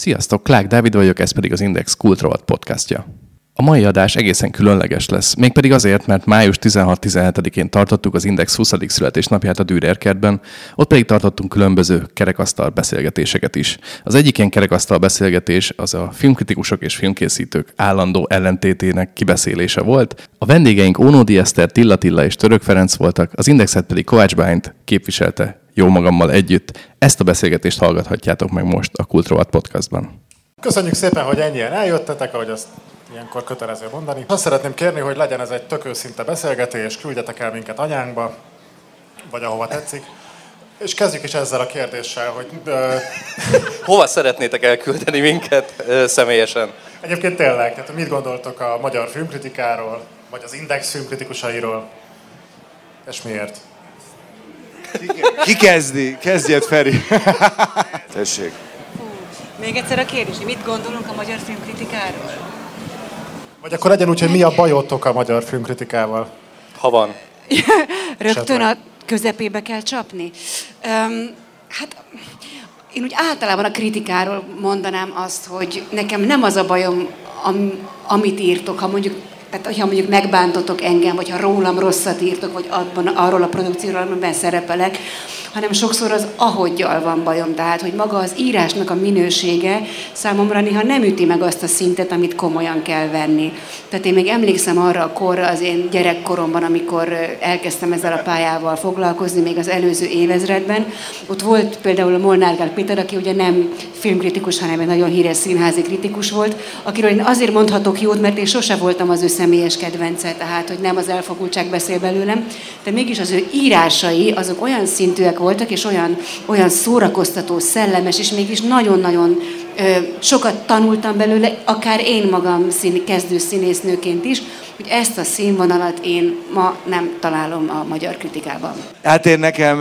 Sziasztok, Klák Dávid vagyok, ez pedig az Index Kultrovat podcastja. A mai adás egészen különleges lesz, mégpedig azért, mert május 16-17-én tartottuk az Index 20. születésnapját a Dürer kertben, ott pedig tartottunk különböző kerekasztal beszélgetéseket is. Az egyik ilyen kerekasztal beszélgetés az a filmkritikusok és filmkészítők állandó ellentétének kibeszélése volt. A vendégeink Ónodi Eszter, Tilla és Török Ferenc voltak, az Indexet pedig Kovács Bálint képviselte jó magammal együtt. Ezt a beszélgetést hallgathatjátok meg most a Kultrovat podcastban. Köszönjük szépen, hogy ennyien eljöttetek, ahogy azt ilyenkor kötelező mondani. Azt szeretném kérni, hogy legyen ez egy tök őszinte beszélgetés, küldjetek el minket anyánkba, vagy ahova tetszik. És kezdjük is ezzel a kérdéssel, hogy... Hova szeretnétek elküldeni minket személyesen? Egyébként tényleg, tehát mit gondoltok a magyar filmkritikáról, vagy az Index filmkritikusairól, és miért? Ki kezdi? Kezdjed, Feri. Tessék. Még egyszer a kérdés, hogy mit gondolunk a magyar filmkritikáról? Vagy akkor legyen úgy, hogy mi a bajotok a magyar filmkritikával? Ha van. Rögtön a közepébe kell csapni? Hát én úgy általában a kritikáról mondanám azt, hogy nekem nem az a bajom, amit írtok, ha mondjuk megbántotok engem, vagy ha rólam rosszat írtok, vagy arról a produkcióról, amiben szerepelek, hanem sokszor az ahoggyal van bajom. Tehát, hogy maga az írásnak a minősége számomra néha nem üti meg azt a szintet, amit komolyan kell venni. Tehát én még emlékszem arra a korra az én gyerekkoromban, amikor elkezdtem ezzel a pályával foglalkozni, még az előző évezredben. Ott volt például a Molnár Gál Péter, aki ugye nem filmkritikus, hanem egy nagyon híres színházi kritikus volt, akiről én azért mondhatok jót, mert én sose voltam az ő személyes kedvence, tehát hogy nem az elfogultság beszél belőlem, de mégis az ő írásai azok olyan szintűek voltak, és olyan szórakoztató, szellemes, és mégis nagyon-nagyon sokat tanultam belőle, akár én magam kezdő színésznőként is, hogy ezt a színvonalat én ma nem találom a magyar kritikában. Hát én nekem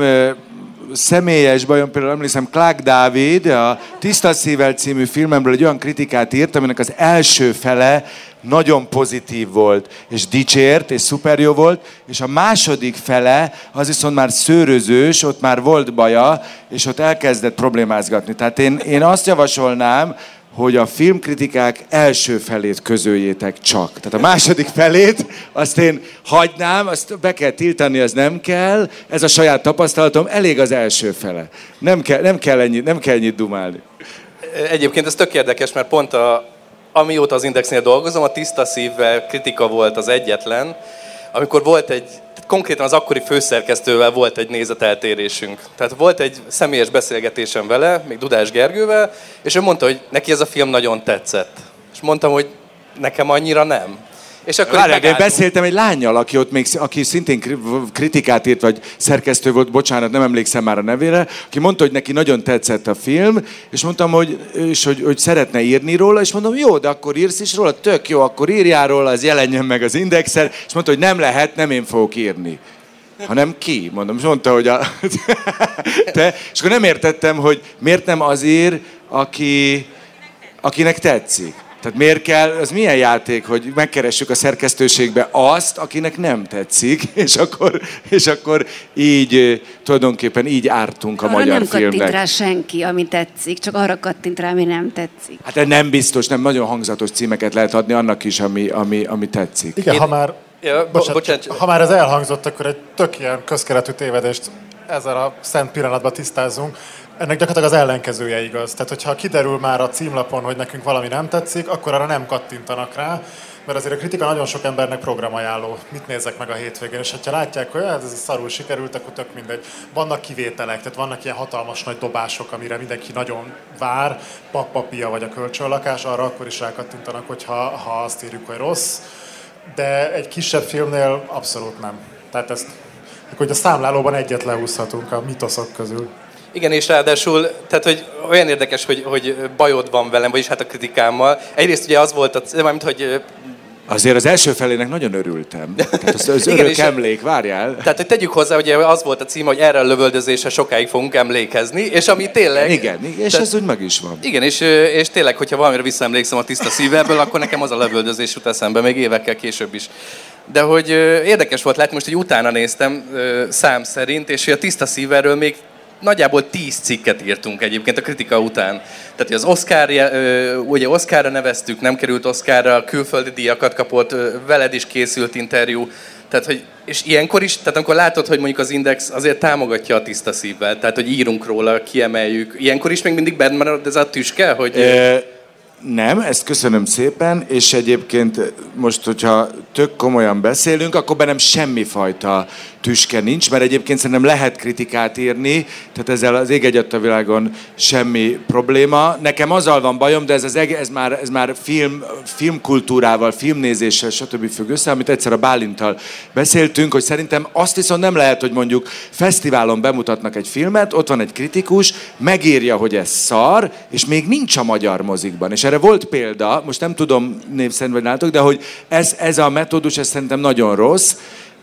személyes bajom, például emlékszem, Klák Dávid a Tiszta szívvel című filmemből egy olyan kritikát írt, aminek az első fele nagyon pozitív volt, és dicsért, és szuper jó volt, és a második fele az viszont már szőrözős, ott már volt baja, és ott elkezdett problémázgatni. Tehát én azt javasolnám, hogy a filmkritikák első felét közöljétek csak. Tehát a második felét azt én hagynám, azt be kell tiltani, az nem kell. Ez a saját tapasztalatom, elég az első fele. Nem kell ennyit dumálni. Egyébként ez tök érdekes, mert pont amióta az Indexnél dolgozom, a Tiszta szívvel kritika volt az egyetlen, amikor volt konkrétan az akkori főszerkesztővel volt egy nézeteltérésünk. Tehát volt egy személyes beszélgetésem vele, még Dudás Gergővel, és ő mondta, hogy neki ez a film nagyon tetszett. És mondtam, hogy nekem annyira nem. És akkor várjál, én beszéltem egy lánnyal, aki szintén kritikát írt, vagy szerkesztő volt, bocsánat, nem emlékszem már a nevére, aki mondta, hogy neki nagyon tetszett a film, és mondtam, hogy szeretne írni róla, és mondom, jó, de akkor írsz is róla, tök jó, akkor írjál róla, az jelenjen meg az Indexen, és mondta, hogy nem lehet, nem én fogok írni. Hanem ki? Mondom, és mondta, hogy te, és akkor nem értettem, hogy miért nem az ír, akinek tetszik. Tehát miért kell, az milyen játék, hogy megkeressük a szerkesztőségbe azt, akinek nem tetszik, és akkor így tulajdonképpen így ártunk a arra magyar nem filmnek. kattint rá senki, ami tetszik, csak arra kattint rá, ami nem tetszik. Hát nem biztos, nem nagyon hangzatos címeket lehet adni annak is, ami tetszik. Igen, ha már ez elhangzott, akkor egy tök ilyen közkeletű tévedést ezzel a szent pillanatban tisztázzunk. Ennek gyakorlatilag az ellenkezője igaz. Tehát, hogyha kiderül már a címlapon, hogy nekünk valami nem tetszik, akkor arra nem kattintanak rá, mert azért a kritika nagyon sok embernek programajánló. Mit nézzek meg a hétvégén? És ha látják, hogy ez szarul sikerült, akkor tök mindegy. Vannak kivételek, tehát vannak ilyen hatalmas nagy dobások, amire mindenki nagyon vár, Pappapia vagy a kölcsönlakás, arra akkor is rákattintanak, ha azt írjuk, hogy rossz. De egy kisebb filmnél abszolút nem. Tehát ezt, hogy a számlálóban egyet lehúzhatunk a mitoszok közül. Igen, és ráadásul, tehát, hogy olyan érdekes, hogy bajod van velem, vagyis hát a kritikámmal. Egyrészt ugye az volt, hogy... Azért az első felének nagyon örültem. Tehát az örök emlék, várjál. Tehát, hogy tegyük hozzá, hogy az volt a cím, hogy erre a lövöldözésre sokáig fogunk emlékezni, és ami tényleg... Igen, és ez úgy meg is van. Igen, és tényleg, hogyha valamire visszaemlékszem a Tiszta szívből, akkor nekem az a lövöldözés jut eszembe, még évekkel később is. De hogy érdekes volt látni, most, hogy utána néztem szám szerint, és a Tiszta szívről még nagyjából 10 cikket írtunk egyébként a kritika után. Tehát az ugye Oscarra neveztük, nem került Oscarra, külföldi díjakat kapott, veled is készült interjú. Tehát, hogy, és ilyenkor is, tehát amikor látod, hogy mondjuk az Index azért támogatja a tiszta szívvel, tehát hogy írunk róla, kiemeljük, ilyenkor is még mindig bent marad ez a tüske, hogy... Nem, ezt köszönöm szépen, és egyébként most, hogyha tök komolyan beszélünk, akkor bennem semmifajta tüske nincs, mert egyébként szerintem lehet kritikát írni, tehát ezzel az ég egyatt a világon semmi probléma. Nekem azzal van bajom, de ez már filmkultúrával, filmnézéssel, stb. Függ össze, amit egyszer a Bálinttal beszéltünk, hogy szerintem azt viszont nem lehet, hogy mondjuk fesztiválon bemutatnak egy filmet, ott van egy kritikus, megírja, hogy ez szar, és még nincs a magyar mozikban. És erre volt példa, most nem tudom név szerint vagy látok, de hogy ez a metódus, ez szerintem nagyon rossz,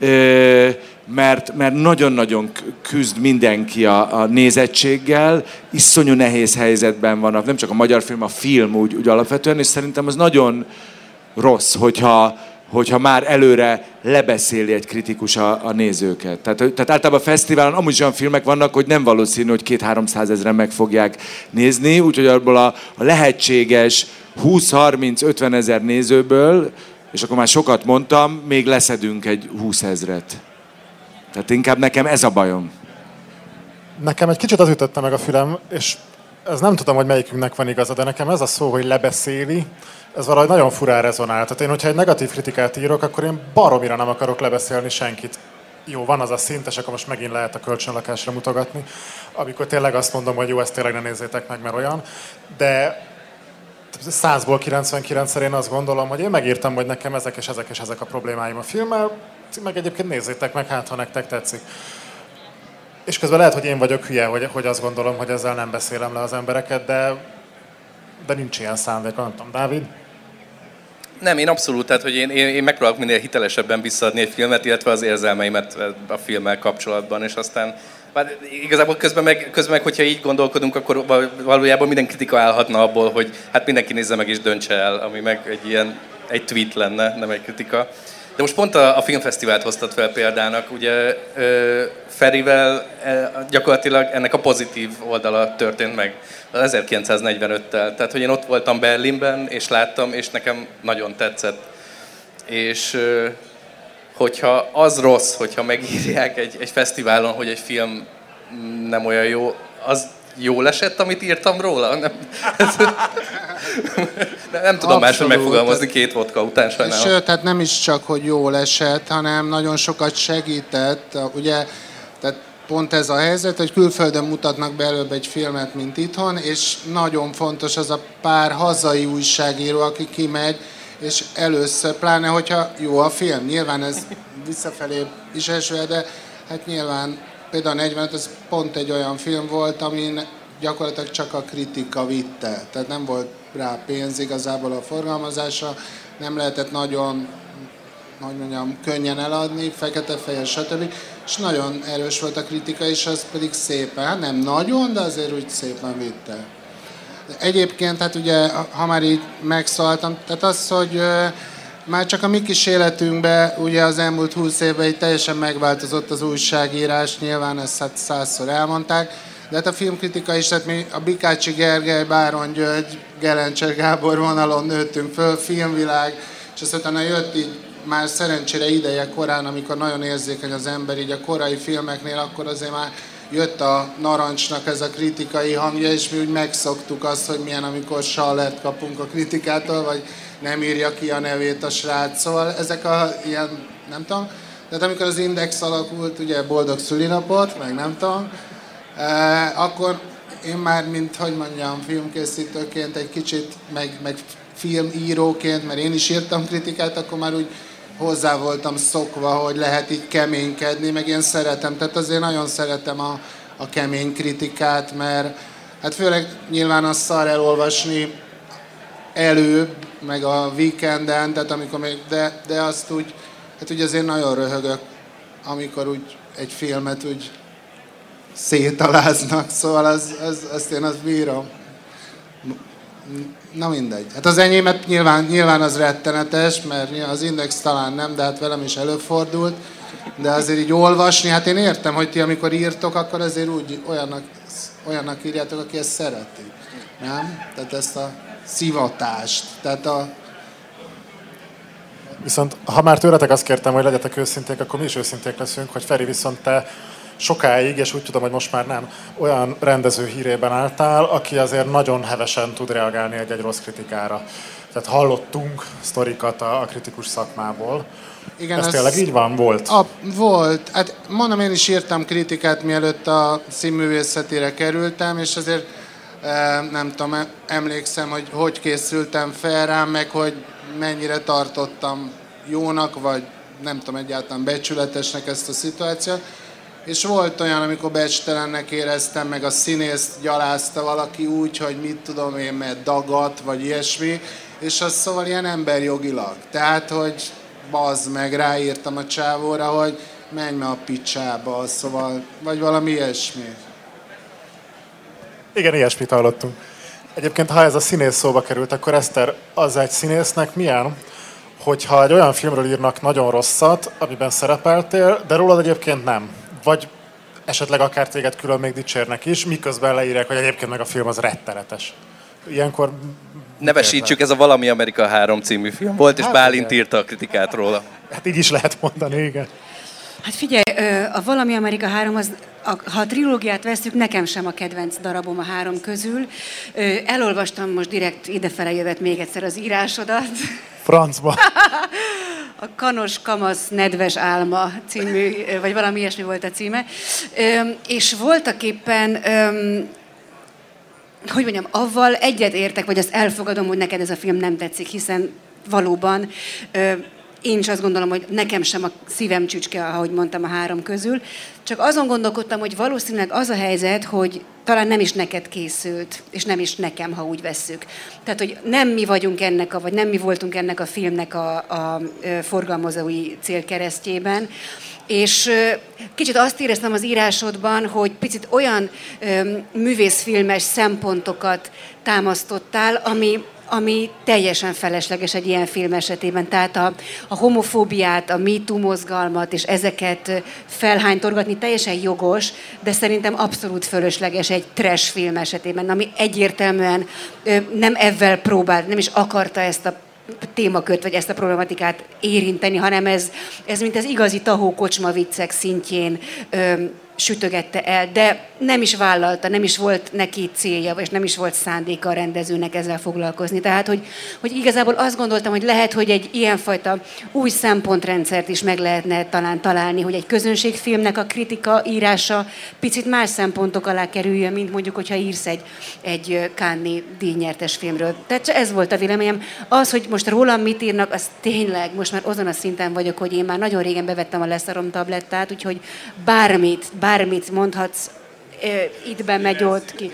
mert nagyon-nagyon küzd mindenki a nézettséggel, iszonyú nehéz helyzetben vannak, nem csak a magyar film, a film úgy alapvetően, és szerintem az nagyon rossz, hogyha már előre lebeszéli egy kritikus a nézőket. Tehát általában a fesztiválon amúgy is olyan filmek vannak, hogy nem valószínű, hogy 200-300 ezeren meg fogják nézni, úgyhogy abból a lehetséges 20-30-50 ezer nézőből, és akkor már sokat mondtam, még leszedünk egy 20 000-et. Tehát inkább nekem ez a bajom. Nekem egy kicsit az ütötte meg a fülem, és ez nem tudom, hogy melyikünknek van igaza, de nekem ez a szó, hogy lebeszéli, ez valahogy nagyon furán rezonál. Tehát én, hogyha egy negatív kritikát írok, akkor én baromira nem akarok lebeszélni senkit. Jó, van az a szint, és akkor most megint lehet a kölcsönlakásra mutogatni, amikor tényleg azt mondom, hogy jó, ezt tényleg ne nézzétek meg, mert olyan. De 100-ból 99-szer én azt gondolom, hogy én megírtam, hogy nekem ezek és ezek a problémáim a filmmel, meg egyébként nézzétek meg, hát ha nektek tetszik. És közben lehet, hogy én vagyok hülye, hogy azt gondolom, hogy ezzel nem beszélem le az embereket, de nincs ilyen szándék, nem tudom, Dávid? Nem, én abszolút, tehát hogy én megpróbálok minél hitelesebben visszaadni egy filmet, illetve az érzelmeimet a filmmel kapcsolatban, és aztán igazából közben meg, hogyha így gondolkodunk, akkor valójában minden kritika állhatna abból, hogy hát mindenki nézze meg és döntse el, ami meg egy tweet lenne, nem egy kritika. De most pont a filmfesztivált hoztad fel példának, ugye Ferivel gyakorlatilag ennek a pozitív oldala történt meg, az 1945-tel. Tehát, hogy én ott voltam Berlinben, és láttam, és nekem nagyon tetszett. És hogyha az rossz, hogyha megírják egy fesztiválon, hogy egy film nem olyan jó, az jól esett, amit írtam róla? Nem tudom máshogy megfogalmazni 2 vodka után, sajnálom. Sőt, tehát nem is csak, hogy jól esett, hanem nagyon sokat segített. Ugye, tehát pont ez a helyzet, hogy külföldön mutatnak be előbb egy filmet, mint itthon, és nagyon fontos az a pár hazai újságíró, aki kimegy, és először, pláne hogyha jó a film, nyilván ez visszafelé is eső, de hát nyilván például 45, ez pont egy olyan film volt, amin gyakorlatilag csak a kritika vitte. Tehát nem volt rá pénz igazából a forgalmazása, nem lehetett nagyon, hogy mondjam, könnyen eladni, fekete-fehér, stb. És nagyon erős volt a kritika, és az pedig szépen, nem nagyon, de azért úgy szépen vitte. Egyébként, hát ugye, ha már így megszóltam, tehát az, hogy már csak a mi kis életünkben, ugye az elmúlt 20 évben így teljesen megváltozott az újságírás, nyilván ezt hát 100-szor elmondták, de hát a filmkritika is, tehát mi a Bikácsi Gergely, Báron György, Gelencser Gábor vonalon nőttünk föl, filmvilág, és aztán utána jött így már szerencsére ideje korán, amikor nagyon érzékeny az ember így a korai filmeknél, akkor azért már jött a Narancsnak ez a kritikai hangja, és mi úgy megszoktuk azt, hogy milyen, amikor sallert kapunk a kritikától, vagy nem írja ki a nevét a srác. Szóval ezek a ilyen, nem tudom, tehát amikor az Index alakult, ugye boldog szülinapot, meg nem tudom, akkor én már, mint hogy mondjam, filmkészítőként egy kicsit, meg filmíróként, mert én is írtam kritikát, akkor már úgy hozzá voltam szokva, hogy lehet így keménykedni, meg én szeretem, tehát azért nagyon szeretem a kemény kritikát, mert hát főleg nyilván azt szar elolvasni előbb, meg a weekenden, tehát amikor még, de azt úgy, hát úgy azért nagyon röhögök, amikor úgy egy filmet úgy szétaláznak, szóval azt én azt bírom. Na mindegy. Hát az enyémet nyilván az rettenetes, mert az Index talán nem, de hát velem is előfordult. De azért így olvasni, hát én értem, hogy ti amikor írtok, akkor azért úgy olyannak írjátok, aki ezt szereti. Nem? Tehát ezt a szivatást. Tehát Viszont ha már tőletek azt kértem, hogy legyetek őszinték, akkor mi is őszinték leszünk, hogy Feri, viszont te sokáig, és úgy tudom, hogy most már nem, olyan rendező hírében álltál, aki azért nagyon hevesen tud reagálni egy rossz kritikára. Tehát hallottunk sztorikat a kritikus szakmából. Igen, ez tényleg így van? Volt? Volt. Hát mondom, én is írtam kritikát, mielőtt a színművészetére kerültem, és azért nem tudom, emlékszem, hogy készültem fel rám, meg hogy mennyire tartottam jónak, vagy nem tudom, egyáltalán becsületesnek ezt a szituációt. És volt olyan, amikor becstelennek éreztem, meg a színészt gyalázta valaki úgy, hogy mit tudom én, mert dagat, vagy ilyesmi, és az szóval ilyen emberjogilag. Tehát, hogy bazd meg, ráírtam a csávóra, hogy menj me a picsába, szóval, vagy valami ilyesmi. Igen, ilyesmit hallottunk. Egyébként, ha ez a színész szóba került, akkor Eszter, az egy színésznek milyen, hogyha egy olyan filmről írnak nagyon rosszat, amiben szerepeltél, de rólad egyébként nem. Vagy esetleg akár téged külön még dicsérnek is, miközben leírják, hogy egyébként meg a film az rettenetes. Ilyenkor... Nevesítsük, ez a Valami Amerika 3 című film volt, és Bálint írta a kritikát róla. Hát így is lehet mondani, igen. Hát figyelj, a Valami Amerika 3, ha a trilógiát vesszük, nekem sem a kedvenc darabom a 3 közül. Elolvastam most direkt idefele jövet még egyszer az írásodat. Francba. A Kanos Kamasz Nedves Álma című, vagy valami ilyesmi volt a címe. És voltaképpen, hogy mondjam, avval egyet értek, vagy azt elfogadom, hogy neked ez a film nem tetszik, hiszen valóban én is azt gondolom, hogy nekem sem a szívem csücske, ahogy mondtam, a 3 közül. Csak azon gondolkodtam, hogy valószínűleg az a helyzet, hogy talán nem is neked készült, és nem is nekem, ha úgy vesszük. Tehát, hogy nem mi vagyunk ennek, vagy nem mi voltunk ennek a filmnek a forgalmazói célkeresztjében. És kicsit azt éreztem az írásodban, hogy picit olyan művészfilmes szempontokat támasztottál, ami teljesen felesleges egy ilyen film esetében. Tehát a homofóbiát, a MeToo mozgalmat és ezeket felhánytorgatni teljesen jogos, de szerintem abszolút fölösleges egy trash film esetében, ami egyértelműen nem ezzel próbált, nem is akarta ezt a témakört, vagy ezt a problematikát érinteni, hanem ez mint az igazi tahó kocsma viccek szintjén sütögette el, de nem is vállalta, nem is volt neki célja, és nem is volt szándéka a rendezőnek ezzel foglalkozni. Tehát, hogy igazából azt gondoltam, hogy lehet, hogy egy ilyenfajta új szempontrendszert is meg lehetne talán találni, hogy egy közönségfilmnek a kritika írása picit más szempontok alá kerüljön, mint mondjuk, hogyha írsz egy Cannes-i díjnyertes filmről. Tehát ez volt a véleményem. Az, hogy most rólam mit írnak, az tényleg, most már azon a szinten vagyok, hogy én már nagyon régen bevettem a leszarom tablettát, úgyhogy bármit mondhatsz, itt bemegy, ott ki.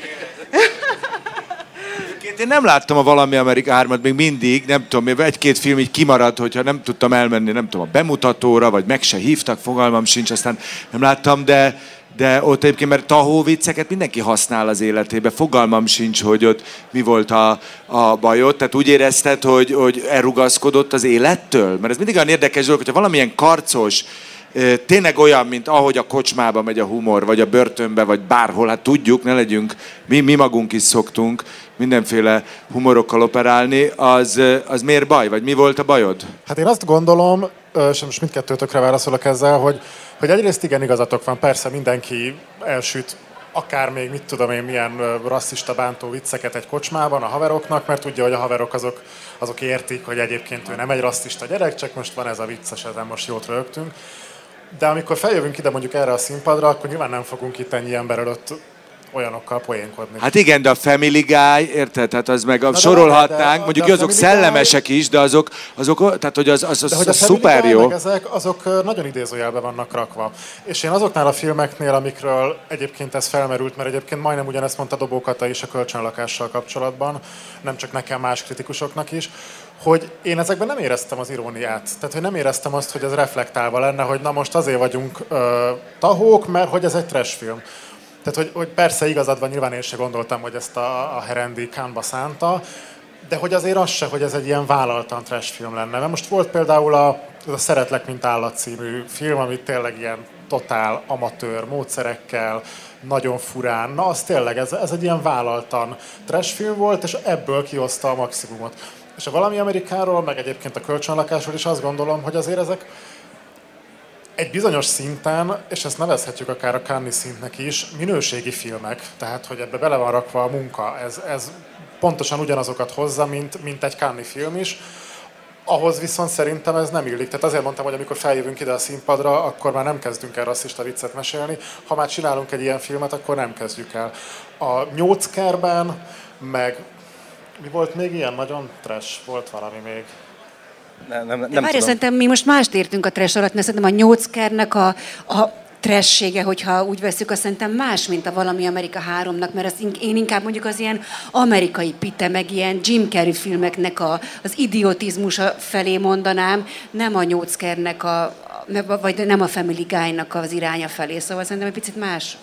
Én nem láttam a Valami Amerika 3-at még mindig, nem tudom, egy-két film így kimaradt, hogyha nem tudtam elmenni, nem tudom, a bemutatóra, vagy meg se hívtak, fogalmam sincs, aztán nem láttam, de ott egyébként, mert tahó vicceket mindenki használ az életébe, fogalmam sincs, hogy ott mi volt a bajod, tehát úgy érezted, hogy elrugaszkodott az élettől? Mert ez mindig olyan érdekes dolog, hogyha valamilyen karcos, tényleg olyan, mint ahogy a kocsmába megy a humor, vagy a börtönbe, vagy bárhol, hát tudjuk, ne legyünk, mi magunk is szoktunk mindenféle humorokkal operálni, az miért baj? Vagy mi volt a bajod? Hát én azt gondolom, és most mindkettőtökre válaszolok ezzel, hogy egyrészt igen, igazatok van, persze mindenki elsüt akár még mit tudom én milyen rasszista bántó vicceket egy kocsmában a haveroknak, mert tudja, hogy a haverok azok értik, hogy egyébként ő nem egy rasszista gyerek, csak most van ez a vicces, ezen most jót rögtünk. De amikor feljövünk ide mondjuk erre a színpadra, akkor nyilván nem fogunk itt ennyi ember előtt olyanokkal poénkodni. Hát igen, de a Family Guy, érted? Tehát az meg sorolhatnánk, mondjuk azok szellemesek is, de azok tehát hogy az szuper jó. Azok nagyon idézőjelben vannak rakva. És én azoknál a filmeknél, amikről egyébként ez felmerült, mert egyébként majdnem ugyanezt mondta Dobó Kata is a kölcsönlakással kapcsolatban, nem csak nekem, más kritikusoknak is, hogy én ezekben nem éreztem az iróniát. Tehát, hogy nem éreztem azt, hogy ez reflektálva lenne, hogy na most azért vagyunk tahók, mert hogy ez egy trash film. Tehát, hogy persze igazad van, nyilván én se gondoltam, hogy ezt a Herendi Cannes-ba szánta, de hogy azért az se, hogy ez egy ilyen vállaltan trash film lenne. Mert most volt például Ez a Szeretlek, mint állat című film, ami tényleg ilyen totál amatőr módszerekkel, nagyon furán. Na, az tényleg, ez egy ilyen vállaltan trash film volt, és ebből kihozta a maximumot. És a Valami Amerikáról, meg egyébként a Kölcsönlakásról is azt gondolom, hogy azért ezek egy bizonyos szinten, és ezt nevezhetjük akár a Cannes szintnek is, minőségi filmek, tehát hogy ebbe bele van rakva a munka. Ez pontosan ugyanazokat hozza, mint egy Cannes film is. Ahhoz viszont szerintem ez nem illik. Tehát azért mondtam, hogy amikor feljövünk ide a színpadra, akkor már nem kezdünk el rasszista viccet mesélni. Ha már csinálunk egy ilyen filmet, akkor nem kezdjük el. A Nyóckerben, meg mi volt még ilyen? Nagyon trash volt valami még. Nem várj, szerintem mi most mást értünk a trash alatt, mert szerintem a Nyóckernek a trashsége, hogyha úgy veszük, azt szerintem más, mint a Valami Amerika 3-nak, mert azt én inkább mondjuk az ilyen amerikai pite, meg ilyen Jim Carrey filmeknek az idiotizmusa felé mondanám, nem a Nyóckernek, vagy nem a Family Guy-nak az iránya felé, szóval szerintem egy picit más.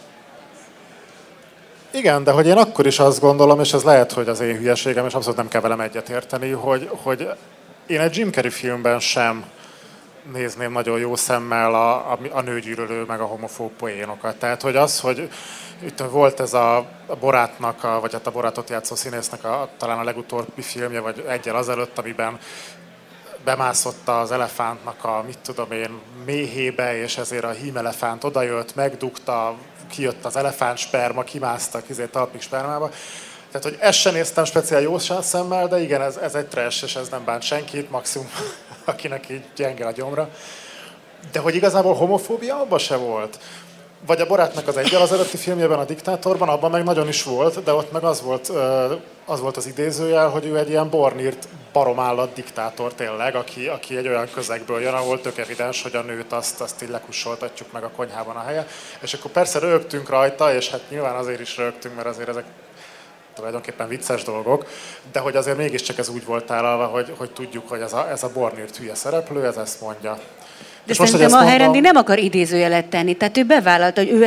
Igen, de hogy én akkor is azt gondolom, és ez lehet, hogy az én hülyeségem, és abszolút nem kell velem egyetérteni, hogy én egy Jim Carrey filmben sem nézném nagyon jó szemmel a nőgyűlölő, meg a homofób poénokat. Tehát, hogy az, hogy itt volt ez a Borátnak, vagy hát a Borátot játszó színésznek talán a legutóbbi filmje, vagy egyel azelőtt, amiben bemászott az elefántnak a, mit tudom én, méhébe, és ezért a hímelefánt odajött, megdugta, kijött az elefánt sperma, kimásztak talpig spermába. Tehát, hogy ezt sem néztem speciál jó szemmel, de igen, ez egy trash, és ez nem bánt senkit, maximum akinek így gyenge a gyomra. De hogy igazából homofóbia abban se volt. Vagy a Borátnak az egyel az előtti filmjében, a Diktátorban, abban meg nagyon is volt, de ott meg az volt az idézőjel, hogy ő egy ilyen bornírt baromállat diktátor tényleg, aki egy olyan közegből jön, ahol tök evidens, hogy a nőt azt így lekussoltatjuk meg a konyhában a helye. És akkor persze rögtünk rajta, és hát nyilván azért is rögtünk, mert azért ezek tulajdonképpen vicces dolgok, de hogy azért mégiscsak ez úgy volt tálalva, hogy tudjuk, hogy ez a bornírt hülye szereplő, ez ezt mondja. De szerintem a Herendi nem akar idézőjelet tenni, tehát ő bevállalta, hogy ő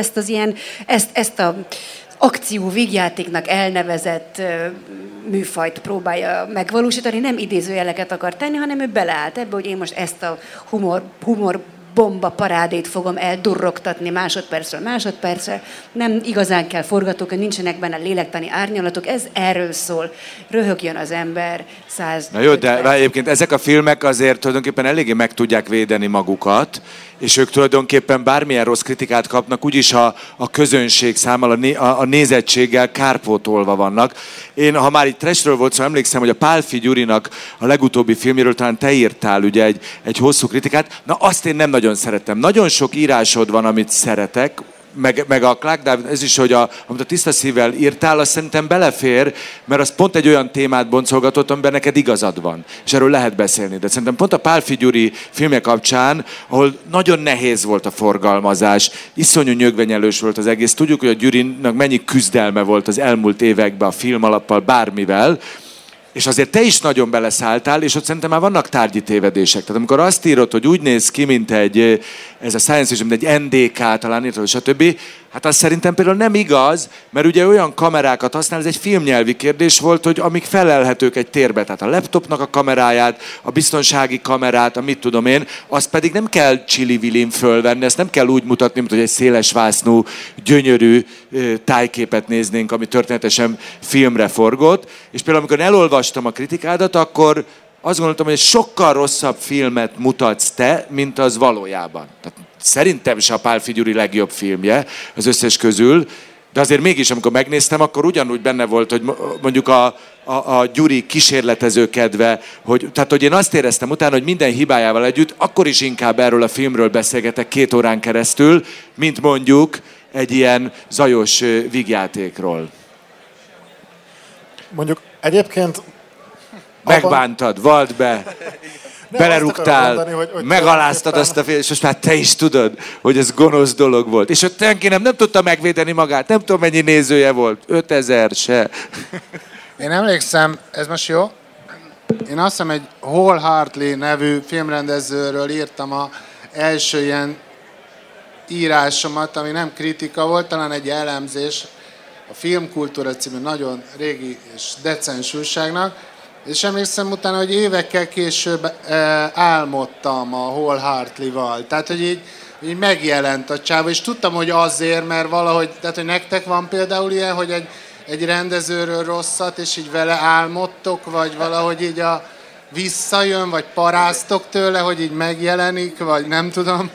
ezt a akció vígjátéknak elnevezett műfajt próbálja megvalósítani, nem idézőjeleket akar tenni, hanem ő beleállt ebbe, hogy én most ezt a humor bomba parádét fogom eldurrogtatni másodpercről másodpercre. Nem igazán kell forgatók, nincsenek benne lélektani árnyalatok, ez erről szól. Röhögjön az ember 100. Na jó, de egyébként ezek a filmek azért tulajdonképpen eléggé meg tudják védeni magukat, és ők tulajdonképpen bármilyen rossz kritikát kapnak, úgyis a közönség számmal, a nézettséggel kárpótolva vannak. Én, ha már itt trashről volt szó, emlékszem, hogy a Pálffy Gyurinak a legutóbbi filmjéről talán te írtál ugye egy hosszú kritikát. Na azt én nem nagyon szeretem. Nagyon sok írásod van, amit szeretek, meg a Clark David, ez is, hogy amit a Tiszta Szívvel írtál, azt szerintem belefér, mert az pont egy olyan témát boncolgatott, amiben neked igazad van. És erről lehet beszélni. De szerintem pont a Pálffy Gyuri filmje kapcsán, ahol nagyon nehéz volt a forgalmazás, iszonyú nyögvenyelős volt az egész. Tudjuk, hogy a Gyurinak mennyi küzdelme volt az elmúlt években a filmalappal, bármivel, és azért te is nagyon beleszálltál, és ott szerintem már vannak tárgyi tévedések. Tehát amikor azt írod, hogy úgy néz ki, mint ez a science fiction, mint egy NDK, talán írtad, stb., hát az szerintem például nem igaz, mert ugye olyan kamerákat használ, ez egy filmnyelvi kérdés volt, hogy amik felelhetők egy térbe, tehát a laptopnak a kameráját, a biztonsági kamerát, a mit tudom én, azt pedig nem kell csili-vilin fölvenni, ezt nem kell úgy mutatni, mint hogy egy szélesvásznú, gyönyörű tájképet néznénk, ami történetesen filmre forgott. És például amikor elolvastam a kritikádat, akkor azt gondoltam, hogy egy sokkal rosszabb filmet mutatsz te, mint az valójában. Tehát szerintem is a Pálffy Gyuri legjobb filmje az összes közül, de azért mégis, amikor megnéztem, akkor ugyanúgy benne volt, hogy mondjuk a Gyuri kísérletező kedve, tehát hogy én azt éreztem utána, hogy minden hibájával együtt, akkor is inkább erről a filmről beszélgetek 2 órán keresztül, mint mondjuk egy ilyen zajos vígjátékról. Mondjuk egyébként... Megbántad, vald be. Belerúgtál, megaláztad azt a fél, és most már te is tudod, hogy ez gonosz dolog volt. És ott senki nem tudta megvédeni magát, nem tudom mennyi nézője volt, 5000 se. Én emlékszem, ez most jó? Én azt hiszem egy Hall Hartley nevű filmrendezőről írtam az első ilyen írásomat, ami nem kritika volt, talán egy elemzés a Filmkultúra című nagyon régi és decens újságnak, És emlékszem utána, hogy évekkel később álmodtam a Whole Heartly-val. Tehát, hogy így megjelent a csávó, és tudtam, hogy azért, mert valahogy, tehát, hogy nektek van például ilyen, hogy egy rendezőről rosszat, és így vele álmodtok, vagy valahogy így visszajön, vagy paráztok tőle, hogy így megjelenik, vagy nem tudom.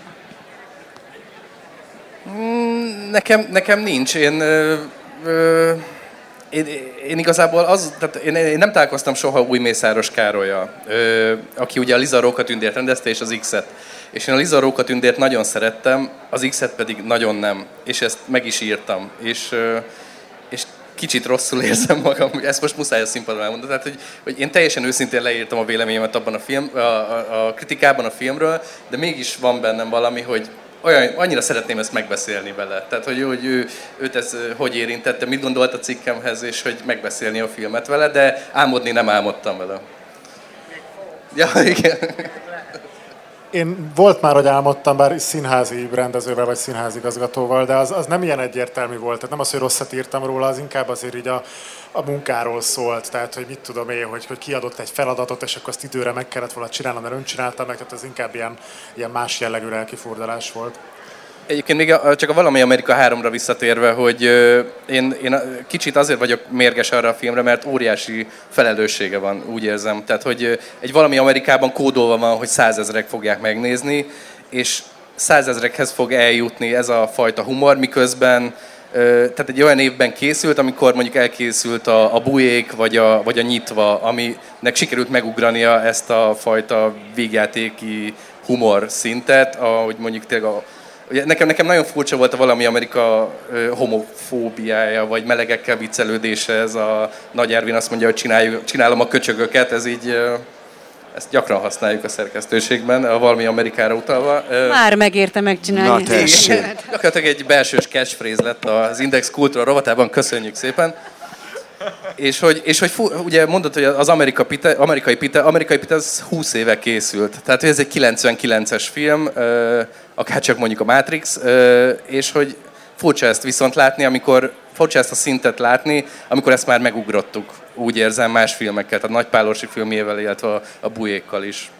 Nekem nincs. Én igazából tehát én nem találkoztam soha új Mészáros Károllyal, aki ugye a Liza Róka-Tündért rendezte, és az X-et. És én a Liza Róka-Tündért nagyon szerettem, az X-et pedig nagyon nem. És ezt meg is írtam. És kicsit rosszul érzem magam, ezt most muszáj a színpadon elmondani. Tehát, hogy én teljesen őszintén leírtam a véleményemet abban a kritikában a filmről, de mégis van bennem valami, hogy annyira szeretném ezt megbeszélni vele. Tehát, hogy őt ez hogy érintette, mit gondolt a cikkemhez, és hogy megbeszélni a filmet vele, de álmodni nem álmodtam vele. Ja, igen. Én volt már, hogy álmodtam, bár színházi rendezővel vagy színházi igazgatóval, de az nem ilyen egyértelmű volt. Tehát nem az, hogy rosszat írtam róla, az inkább azért így a munkáról szólt. Tehát, hogy mit tudom én, hogy kiadott egy feladatot, és akkor azt időre meg kellett volna csinálnom, mert ön csinálta meg, tehát az inkább ilyen más jellegű lelkifurdalás volt. Egyébként még csak a Valami Amerika 3-ra visszatérve, hogy én kicsit azért vagyok mérges arra a filmre, mert óriási felelőssége van, úgy érzem. Tehát, hogy egy Valami Amerikában kódolva van, hogy 100 000-ek fogják megnézni, és 100 000-ekhez fog eljutni ez a fajta humor, miközben tehát egy olyan évben készült, amikor mondjuk elkészült a Bujék vagy a Nyitva, aminek sikerült megugrania ezt a fajta végjátéki humor szintet, ahogy mondjuk tényleg Nekem nagyon furcsa volt a Valami Amerika homofóbiája, vagy melegekkel viccelődése, ez a Nagy Ervin azt mondja, hogy csinálom a köcsögöket, ezt gyakran használjuk a szerkesztőségben, a Valami Amerikára utalva. Már megérte megcsinálni. Na tessék! Gyakorlatilag egy belsős catchphrase lett az Index Kultúra rovatában, köszönjük szépen. És hogy ugye mondod, hogy az amerikai Pite az 20 éve készült. Tehát ez egy 99-es film, akárcsak mondjuk a Matrix, és hogy furcsa ezt viszont látni, furcsa ezt a szintet látni, amikor ezt már megugrottuk. Úgy érzem más filmekkel, tehát Nagy Pálosi filmjével, illetve a Bujékkal is.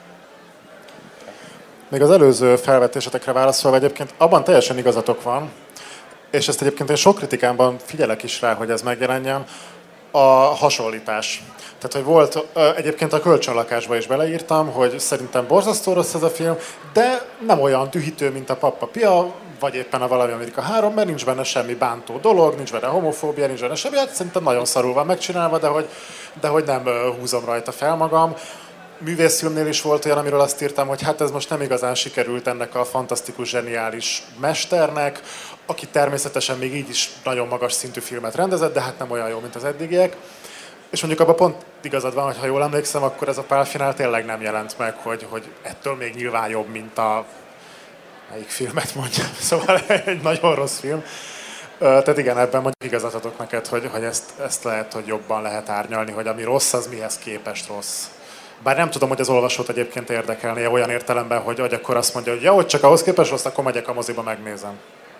Még az előző felvetésetekre válaszolva egyébként abban teljesen igazatok van, és ezt egyébként én sok kritikámban figyelek is rá, hogy ez megjelenjen, a hasonlítás. Tehát, hogy volt, egyébként a Kölcsönlakásba is beleírtam, hogy szerintem borzasztó rossz ez a film, de nem olyan dühítő, mint a Pappa Pia, vagy éppen a Valami Amerika 3, mert nincs benne semmi bántó dolog, nincs benne homofóbia, nincs benne semmi, hát szerintem nagyon szarul van megcsinálva, de hogy nem húzom rajta fel magam. Művészfilmnél is volt olyan, amiről azt írtam, hogy hát ez most nem igazán sikerült ennek a fantasztikus, zseniális mesternek, aki természetesen még így is nagyon magas szintű filmet rendezett, de hát nem olyan jó, mint az eddigiek. És mondjuk abban pont igazad van, hogy ha jól emlékszem, akkor ez a pálfinál tényleg nem jelent meg, hogy ettől még nyilván jobb, mint a... melyik filmet mondjam. Szóval egy nagyon rossz film. Tehát igen, ebben mondjuk igazat adok neked, hogy ezt lehet, hogy jobban lehet árnyalni, hogy ami rossz, az mihez képest rossz. Bár nem tudom, hogy az olvasót egyébként érdekelnie olyan értelemben, hogy akkor azt mondja, hogy ja, hogy csak ahhoz képest rossz, akkor megyek a moziba, megnézem.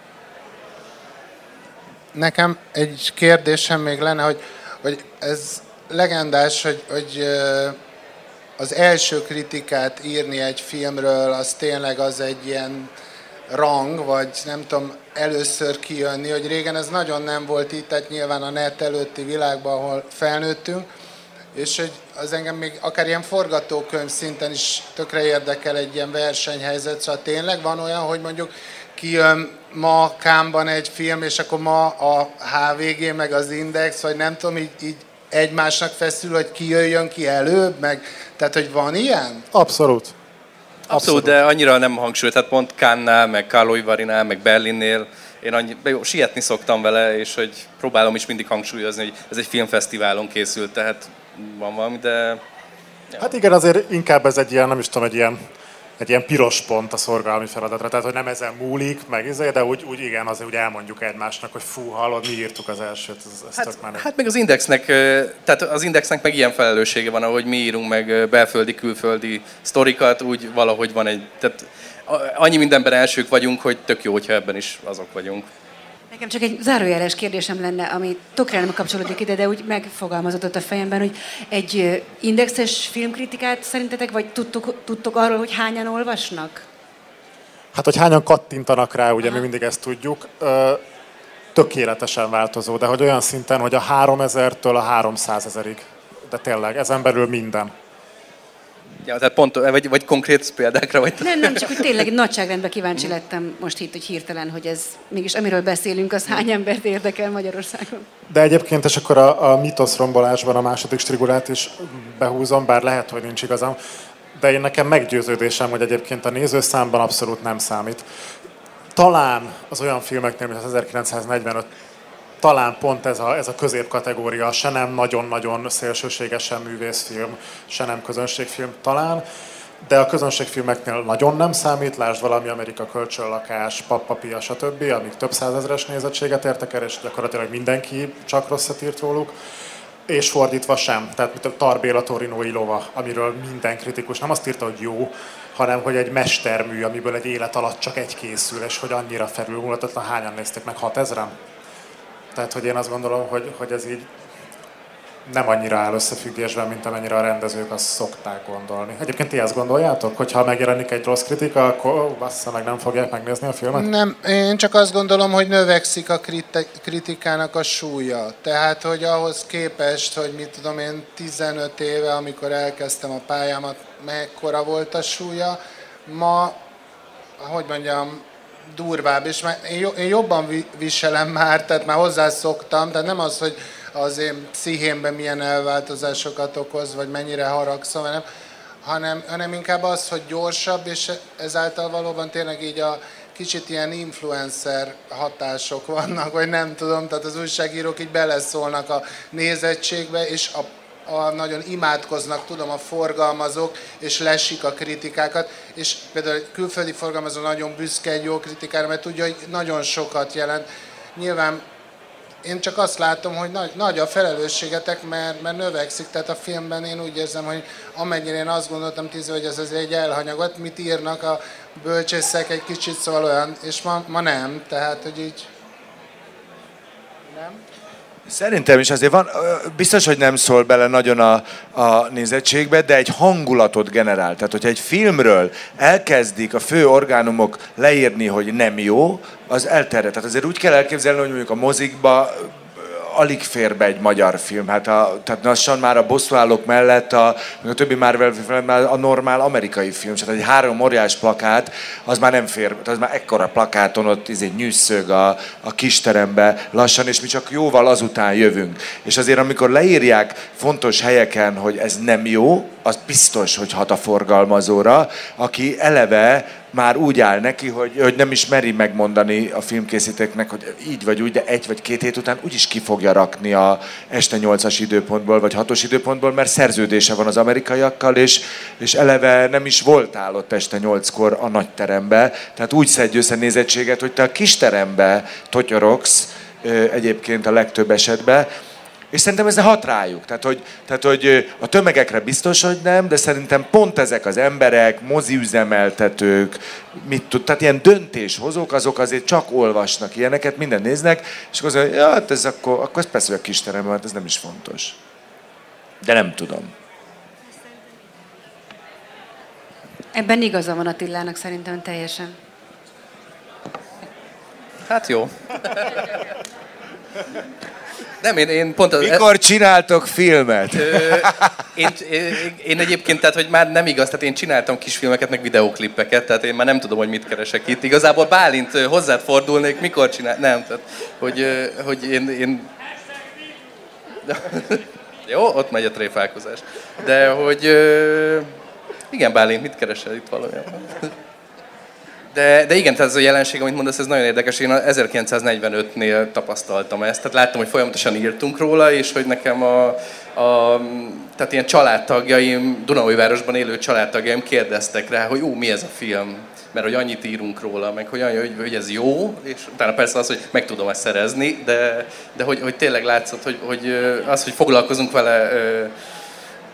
Nekem egy kérdésem még lenne, hogy ez legendás, hogy az első kritikát írni egy filmről, az tényleg az egy ilyen rang, vagy nem tudom, először kijönni, hogy régen ez nagyon nem volt itt, tehát nyilván a net előtti világban, ahol felnőttünk, és hogy az engem még akár ilyen forgatókönyv szinten is tökre érdekel egy ilyen versenyhelyzet, szóval tényleg van olyan, hogy mondjuk kijön ma Cannes-ban egy film, és akkor ma a HVG, meg az Index, vagy nem tudom, így egymásnak feszül, hogy ki jöjjön ki előbb, meg... Tehát, hogy van ilyen? Abszolút, de annyira nem hangsúlyos. Tehát pont Cannes-nál, meg Karlovy Varinál, meg Berlinnél én sietni szoktam vele, és hogy próbálom is mindig hangsúlyozni, hogy ez egy filmfesztiválon készült, tehát van valami, de... Ja. Hát igen, azért inkább ez egy ilyen, nem is tudom, egy ilyen piros pont a szorgalmi feladatra, tehát hogy nem ezen múlik, de úgy igen, azért úgy elmondjuk egymásnak, hogy fú, hallod, mi írtuk az elsőt. Hát meg az Indexnek, tehát az Indexnek meg ilyen felelőssége van, ahogy mi írunk meg belföldi, külföldi sztorikat, úgy valahogy van egy, tehát annyi mindenben elsők vagyunk, hogy tök jó, hogyha ebben is azok vagyunk. Nekem csak egy zárójeles kérdésem lenne, ami tökre nem kapcsolódik ide, de úgy megfogalmazódott a fejemben, hogy egy indexes filmkritikát szerintetek, vagy tudtok arról, hogy hányan olvasnak? Hát, hogy hányan kattintanak rá, ugye mi mindig ezt tudjuk, tökéletesen változó, de hogy olyan szinten, hogy a 3000-től a 300 000-ig. De tényleg, ezen belül minden. Ja, tehát pont, vagy konkrét példákra? Vagy... Nem, csak hogy tényleg nagyságrendben kíváncsi lettem most itt, hogy hirtelen, hogy ez mégis amiről beszélünk, az hány embert érdekel Magyarországon. De egyébként, és akkor a mítoszrombolásban a második strigulát is behúzom, bár lehet, hogy nincs igazam, de én nekem meggyőződésem, hogy egyébként a nézőszámban abszolút nem számít. Talán az olyan filmeknél, mint az 1945, talán pont ez a középkategória, se nem nagyon-nagyon szélsőségesen művészfilm, se nem közönségfilm talán, de a közönségfilmeknél nagyon nem számít, lásd Valami Amerika, Kölcsönlakás, Pappapia, stb., amik több százezres nézettséget értek el, és gyakorlatilag mindenki csak rosszat írt róluk, és fordítva sem. Tehát mint a Tar Béla Torinói lova, amiről minden kritikus nem azt írta, hogy jó, hanem hogy egy mestermű, amiből egy élet alatt csak egy készül, és hogy annyira felülmúlhatatlan, hányan nézték meg, 6000-en? Tehát, hogy én azt gondolom, hogy ez így nem annyira áll összefüggésben, mint amennyire a rendezők azt szokták gondolni. Egyébként ti ezt gondoljátok, hogy ha megjelenik egy rossz kritika, akkor bassza meg nem fogják megnézni a filmet? Nem, én csak azt gondolom, hogy növekszik a kritikának a súlya. Tehát, hogy ahhoz képest, hogy mit tudom én, 15 éve, amikor elkezdtem a pályámat, mekkora volt a súlya, ma, hogy mondjam, durvább, és már én jobban viselem már, tehát már hozzászoktam, tehát nem az, hogy az én pszichémben milyen elváltozásokat okoz, vagy mennyire haragszom, hanem inkább az, hogy gyorsabb, és ezáltal valóban tényleg így a kicsit ilyen influencer hatások vannak, vagy nem tudom, tehát az újságírók így beleszólnak a nézettségbe, és nagyon imádkoznak, tudom, a forgalmazók, és lesik a kritikákat, és például egy külföldi forgalmazó nagyon büszke egy jó kritikára, mert tudja, hogy nagyon sokat jelent. Nyilván én csak azt látom, hogy nagy a felelősségetek, mert növekszik, tehát a filmben én úgy érzem, hogy amennyire én azt gondoltam 10 éve, hogy ez azért egy elhanyagot, mit írnak a bölcsészek egy kicsit, szóval olyan, és ma nem, tehát hogy így nem. Szerintem is azért van, biztos, hogy nem szól bele nagyon a nézettségbe, de egy hangulatot generál. Tehát, hogyha egy filmről elkezdik a fő orgánumok leírni, hogy nem jó, az elterjed. Tehát azért úgy kell elképzelni, hogy mondjuk a mozikba alig fér be egy magyar film. Tehát lassan már a Bosszúállók mellett a többi Marvel film, a normál amerikai film. Tehát egy 3 óriás plakát, az már nem fér. Az már ekkora plakáton ott nyűszög a kisterembe lassan, és mi csak jóval azután jövünk. És azért amikor leírják fontos helyeken, hogy ez nem jó, az biztos, hogy hat a forgalmazóra, aki eleve már úgy áll neki, hogy nem is meri megmondani a filmkészítőknek, hogy így vagy úgy, de 1 vagy 2 hét után úgyis ki fogja rakni a este 8-as időpontból, vagy 6-os időpontból, mert szerződése van az amerikaiakkal, és eleve nem is voltál ott este 8-kor a nagy terembe. Tehát úgy szedj össze nézettséget, hogy te a kis terembe totyorogsz egyébként a legtöbb esetben, és szerintem ez hat rájuk. Tehát, hogy a tömegekre biztos, hogy nem, de szerintem pont ezek az emberek, moziüzemeltetők, tehát ilyen döntéshozók, azok azért csak olvasnak ilyeneket, mindent néznek, és akkor azt mondja, ja, hát ez akkor ez persze, hogy a kis terem, hát ez nem is fontos. De nem tudom. Ebben igaza van Attilának szerintem teljesen. Hát jó. Nem, én pont az... Mikor csináltok filmet? Én egyébként, tehát, hogy már nem igaz, tehát én csináltam kisfilmeket, meg videóklippeket, tehát én már nem tudom, hogy mit keresek itt. Igazából Bálint, hozzád fordulnék, mikor csinál... Nem, tehát, hogy én... Jó, ott megy a tréfálkozás. De hogy... Igen, Bálint, mit keresel itt valójában? De igen, tehát ez a jelenség, amit mondasz, ez nagyon érdekes. Én 1945-nél tapasztaltam ezt. Tehát láttam, hogy folyamatosan írtunk róla, és hogy nekem tehát ilyen családtagjaim, Dunaújvárosban élő családtagjaim kérdeztek rá, hogy mi ez a film, mert hogy annyit írunk róla, meg hogy ez jó, és utána persze az, hogy meg tudom ezt szerezni, de hogy tényleg látszott, hogy az, hogy foglalkozunk vele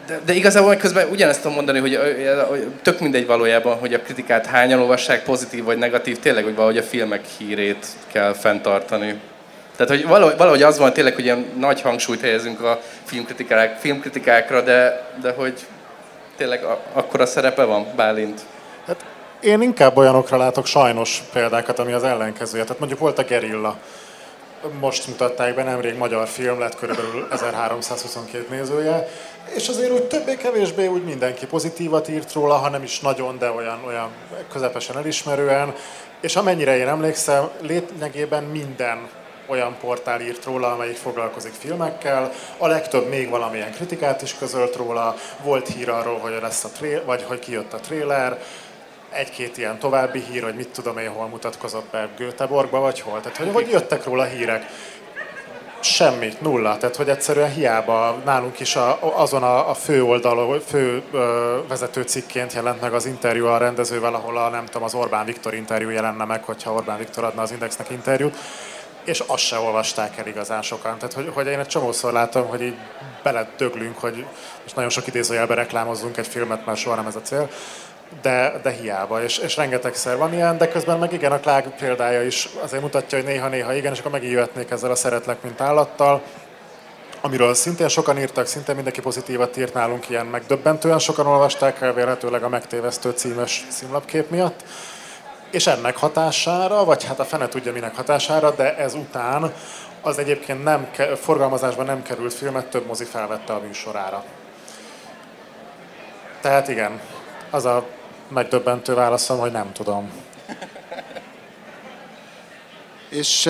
De igazából közben ugyanezt tudom mondani, hogy tök mindegy valójában, hogy a kritikát hányan olvassák, pozitív vagy negatív, tényleg, hogy valahogy a filmek hírét kell fenntartani. Tehát, hogy valahogy az van tényleg, hogy ilyen nagy hangsúlyt helyezünk a filmkritikákra, de hogy tényleg akkora szerepe van, Bálint? Hát én inkább olyanokra látok sajnos példákat, ami az ellenkezője. Tehát mondjuk volt a Gerilla. Most mutatták be, nemrég magyar film, lett körülbelül 1322 nézője, és azért úgy többé-kevésbé úgy mindenki pozitívat írt róla, ha nem is nagyon, de olyan közepesen elismerően, és amennyire én emlékszem, lényegében minden olyan portál írt róla, amelyik foglalkozik filmekkel, a legtöbb még valamilyen kritikát is közölt róla, volt hír arról, hogy lesz vagy hogy kijött a trailer, egy-két ilyen további hír, hogy mit tudom én, hol mutatkozott be Göteborgba, vagy hol. Tehát, hogy jöttek róla hírek. Semmi, nulla. Tehát, hogy egyszerűen hiába nálunk is azon a fő oldalon, fő vezető cikként jelent meg az interjú a rendezővel, ahol nem tudom, az Orbán Viktor interjú jelenne meg, hogyha Orbán Viktor adna az Indexnek interjút. És azt se olvasták el igazán sokan. Tehát, hogy én egy csomószor látom, hogy így beledöglünk, hogy most nagyon sok idézőjelbe reklámozzunk egy filmet, mert soha nem ez a cél. De hiába, és rengetegszer van ilyen, de közben meg igen, a Klág példája is azért mutatja, hogy néha igen, és akkor megint jöhetnék ezzel a Szeretlek, mint állattal, amiről szintén sokan írtak, szintén mindenki pozitívat írt nálunk, ilyen megdöbbentően sokan olvasták el, vélhetőleg a megtévesztő címes címlapkép miatt, és ennek hatására, vagy hát a fene tudja minek hatására, de ez után az egyébként forgalmazásban nem került filmet, több mozi felvette a műsorára. Tehát igen, az a megdöbbentő válaszom, hogy nem tudom. És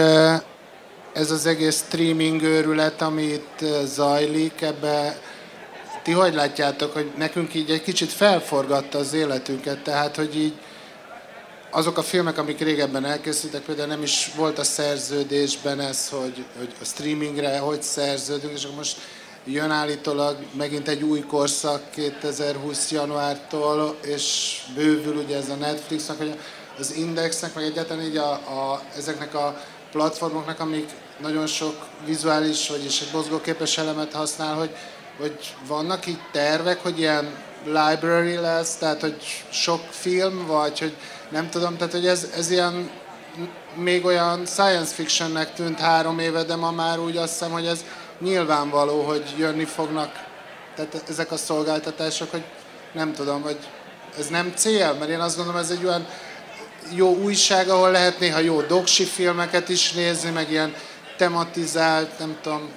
ez az egész streaming őrület, amit zajlik, ebbe ti hogy látjátok, hogy nekünk így egy kicsit felforgatta az életünket, tehát hogy így azok a filmek, amik régebben elkészültek, például nem is volt a szerződésben ez, hogy a streamingre hogy szerződünk, és akkor most jön állítólag megint egy új korszak 2020 januártól, és bővül ugye ez a Netflixnek, hogy az Indexnek, meg egyáltalán így ezeknek a platformoknak, amik nagyon sok vizuális, vagyis egy mozgóképes elemet használ, hogy vannak így tervek, hogy ilyen library lesz, tehát hogy sok film, vagy hogy nem tudom, tehát hogy ez ilyen még olyan science fictionnek tűnt 3 éve, de ma már úgy azt hiszem, hogy ez nyilvánvaló, hogy jönni fognak tehát ezek a szolgáltatások, hogy nem tudom, hogy ez nem cél, mert én azt gondolom, ez egy olyan jó újság, ahol lehet néha jó doksi filmeket is nézni, meg ilyen tematizált, nem tudom,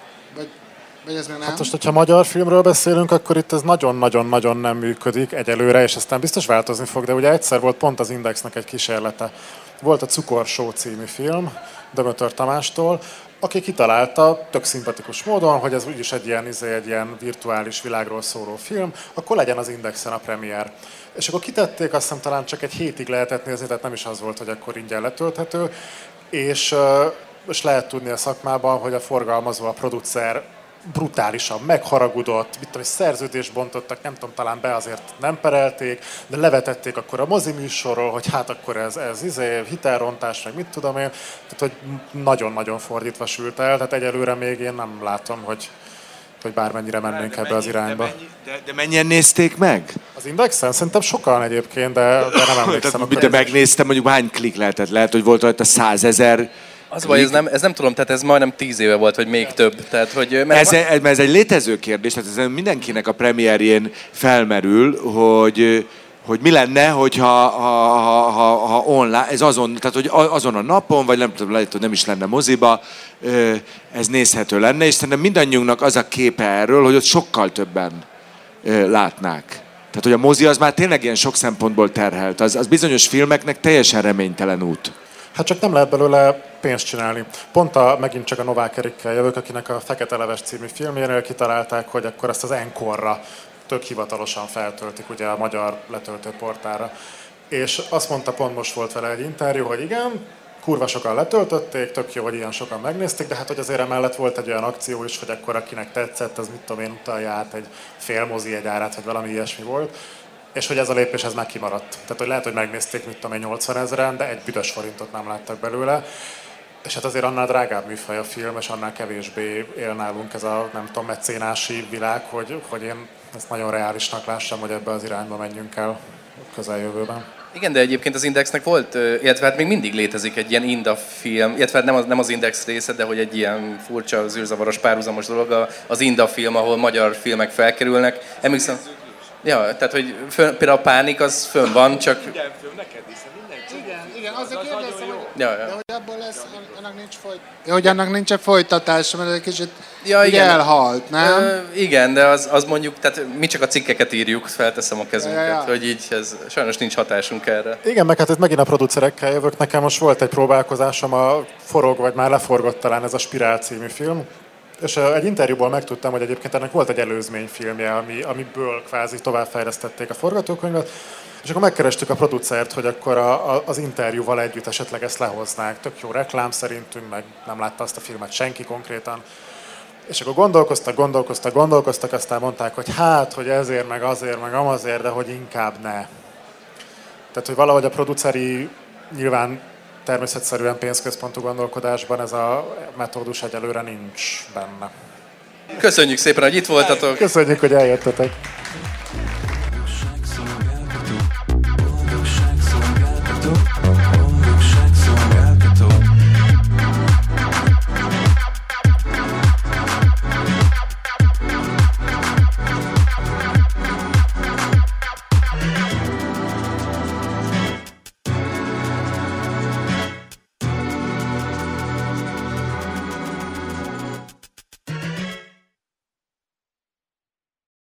vagy ez még nem? Hát most, hogyha magyar filmről beszélünk, akkor itt ez nagyon-nagyon-nagyon nem működik egyelőre, és aztán biztos változni fog, de ugye egyszer volt pont az Indexnek egy kísérlete. Volt a Cukorsó című film, Dömötör Tamástól, aki kitalálta tök szimpatikus módon, hogy ez úgyis egy ilyen virtuális világról szóló film, akkor legyen az Indexen a premier. És akkor kitették, azt hiszem talán csak egy hétig lehetett nézni, tehát nem is az volt, hogy akkor ingyen letölthető, és lehet tudni a szakmában, hogy a forgalmazó, a producer brutálisan megharagudott, mit tudom, szerződést bontottak, nem tudom, talán be azért nem perelték, de levetették akkor a moziműsorról, hogy hát akkor ez hitelrontás, meg mit tudom én, tehát hogy nagyon-nagyon fordítva sült el, tehát egyelőre még én nem látom, hogy bármennyire mennénk ebbe az irányba. De mennyien nézték meg? Az Indexen? Szerintem sokan egyébként, de nem emlékszem. De megnéztem, mondjuk hány klik lehetett? Lehet, hogy volt rajta 100 000. Az baj, ez nem tudom, tehát ez majdnem 10 éve volt, vagy még több. Tehát, hogy, ez egy létező kérdés, tehát ez mindenkinek a premierjén felmerül, hogy mi lenne, hogyha ha online, ez azon, tehát hogy azon a napon, vagy nem tudom, lehet, hogy nem is lenne moziba, ez nézhető lenne, és szerintem mindannyiunknak az a képe erről, hogy ott sokkal többen látnák. Tehát, hogy a mozi az már tényleg ilyen sok szempontból terhelt. Az bizonyos filmeknek teljesen reménytelen út. Hát csak nem lehet belőle pénzt csinálni. Pont megint csak a Novák Erikkel jövök, akinek a Fekete Leves című filmjénél kitalálták, hogy akkor ezt az Encore-ra tök hivatalosan feltöltik ugye a magyar letöltő portálra. És azt mondta, pont most volt vele egy interjú, hogy igen, kurva sokan letöltötték, tök jó, hogy ilyen sokan megnézték, de hát hogy azért emellett volt egy olyan akció is, hogy akkor akinek tetszett, az mit tudom én, utalja át egy fél mozi egy árát, vagy valami ilyesmi volt. És hogy ez a lépés ez már kimaradt. Tehát, hogy lehet, hogy megnézték, mit tudom én, 80 000-en, de egy büdös forintot nem láttak belőle. És hát azért annál drágább műfaj a film, és annál kevésbé él nálunk ez a, nem tudom, mecénási világ, hogy én ezt nagyon reálisnak lássam, hogy ebbe az irányba menjünk el közeljövőben. Igen, de egyébként az Indexnek volt, illetve hát még mindig létezik egy ilyen Inda film, illetve nem az Index része, de hogy egy ilyen furcsa, zűrzavaros, párhuzamos dolog, az Inda film, ahol magyar filmek felkerülnek. Emlékszem, ja, tehát hogy például a Pánik az fönn van, csak... Igen, azért kérdeztem, de hogy abból lesz, annak nincs folytatása, mert egy kicsit elhalt, nem? Igen, de az mondjuk, tehát mi csak a cikkeket írjuk, felteszem a kezünket, hogy így ez, sajnos nincs hatásunk erre. Igen, meg hát itt megint a producerekkel jövök. Nekem most volt egy próbálkozásom, a forog, vagy már leforgott talán ez a Spirál című film, és egy interjúból megtudtam, hogy egyébként ennek volt egy előzményfilmje, amiből kvázi továbbfejlesztették a forgatókönyvet, és akkor megkerestük a producert, hogy akkor az interjúval együtt esetleg ezt lehoznák. Tök jó reklám szerintünk, meg nem látta azt a filmet senki konkrétan. És akkor gondolkoztak, aztán mondták, hogy hát, hogy ezért, meg azért, meg amazért, de hogy inkább ne. Tehát, hogy valahogy a produceri, nyilván természetszerűen pénzközpontú gondolkodásban ez a metódus egyelőre nincs benne. Köszönjük szépen, hogy itt voltatok! Köszönjük, hogy eljöttetek!